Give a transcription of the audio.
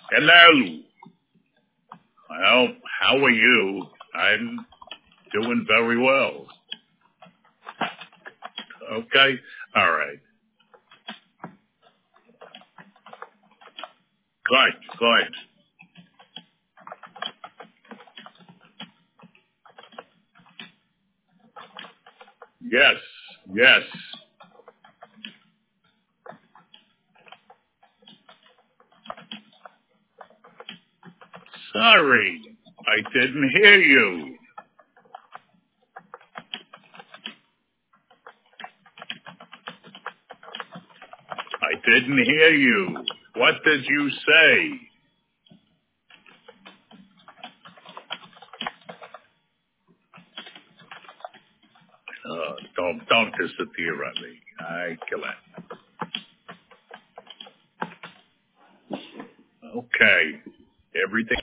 Hello. Well, how are you? I'm doing very well. Okay. All right. Good. Yes. Sorry. I didn't hear you. I didn't hear you. What did you say? Don't disappear on me. I kill it. Okay. Everything